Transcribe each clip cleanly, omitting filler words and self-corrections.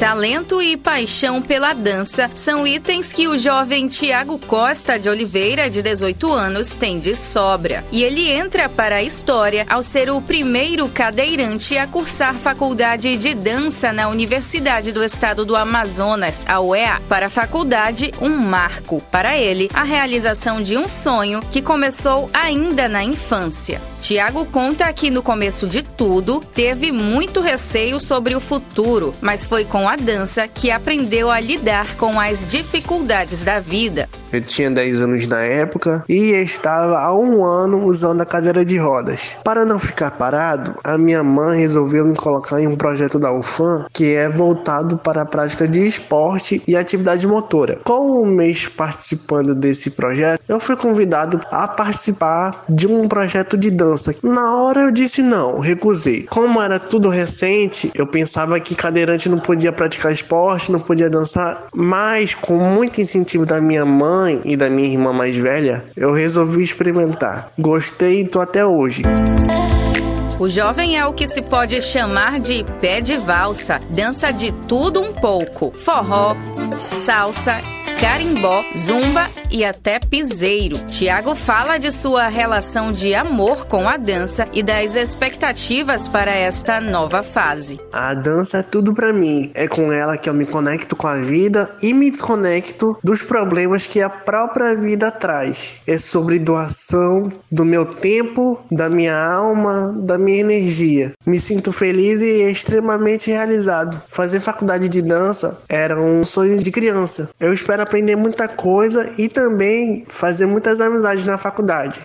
Talento e paixão pela dança são itens que o jovem Tiago Costa de Oliveira, de 18 anos, tem de sobra. E ele entra para a história ao ser o primeiro cadeirante a cursar faculdade de dança na Universidade do Estado do Amazonas, a UEA. Para a faculdade, um marco. Para ele, a realização de um sonho que começou ainda na infância. Tiago conta que no começo de tudo, teve muito receio sobre o futuro, mas foi com a dança que aprendeu a lidar com as dificuldades da vida. Eu tinha 10 anos na época e estava há 1 ano usando a cadeira de rodas. Para não ficar parado, a minha mãe resolveu me colocar em um projeto da UFAM que é voltado para a prática de esporte e atividade motora. Com um mês participando desse projeto, eu fui convidado a participar de um projeto de dança. Na hora eu disse não, recusei. Como era tudo recente, eu pensava que cadeirante não podia praticar esporte, não podia dançar, mas com muito incentivo da minha mãe e da minha irmã mais velha, eu resolvi experimentar. Gostei e tô até hoje. O jovem é o que se pode chamar de pé de valsa, dança de tudo um pouco, forró, salsa, carimbó, zumba e até piseiro. Tiago fala de sua relação de amor com a dança e das expectativas para esta nova fase. A dança é tudo pra mim. É com ela que eu me conecto com a vida e me desconecto dos problemas que a própria vida traz. É sobre doação do meu tempo, da minha alma, da minha energia. Me sinto feliz e extremamente realizado. Fazer faculdade de dança era um sonho de criança. Eu espero aprender muita coisa e também fazer muitas amizades na faculdade.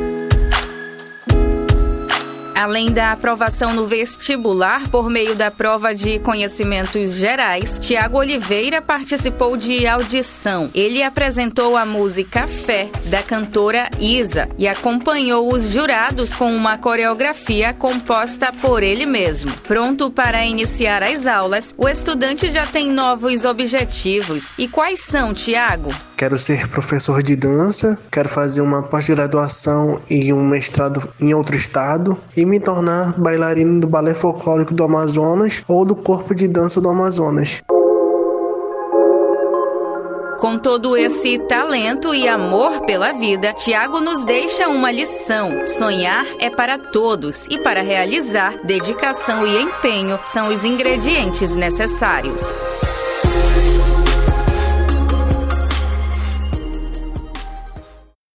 Além da aprovação no vestibular por meio da prova de conhecimentos gerais, Tiago Oliveira participou de audição. Ele apresentou a música Fé, da cantora Isa, e acompanhou os jurados com uma coreografia composta por ele mesmo. Pronto para iniciar as aulas, o estudante já tem novos objetivos. E quais são, Tiago? Quero ser professor de dança, quero fazer uma pós-graduação e um mestrado em outro estado e me tornar bailarino do Balé Folclórico do Amazonas ou do Corpo de Dança do Amazonas. Com todo esse talento e amor pela vida, Tiago nos deixa uma lição. Sonhar é para todos e para realizar, dedicação e empenho são os ingredientes necessários.